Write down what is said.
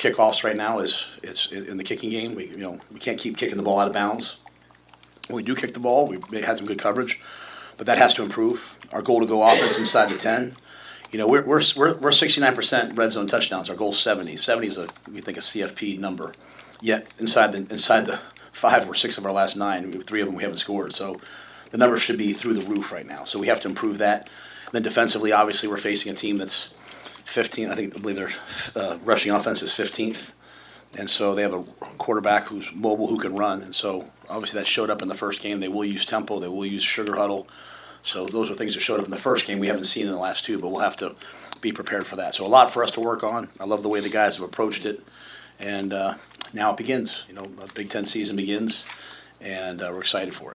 kickoffs right now is it's in the kicking game. We can't keep kicking the ball out of bounds. When we do kick the ball, we had some good coverage, but that has to improve. Our goal to go offense inside the 10. We're 69% red zone touchdowns. Our goal is 70. 70 is we think a CFP number. Yet inside the 5 or 6 of our last 9, 3 of them we haven't scored. So the numbers should be through the roof right now. So we have to improve that. And then defensively, obviously, we're facing a team that's 15. I believe their rushing offense is 15th. And so they have a quarterback who's mobile, who can run. And so obviously that showed up in the first game. They will use tempo. They will use sugar huddle. So those are things that showed up in the first game we haven't seen in the last 2, but we'll have to be prepared for that. So a lot for us to work on. I love the way the guys have approached it. And now it begins. A Big Ten season begins, and we're excited for it.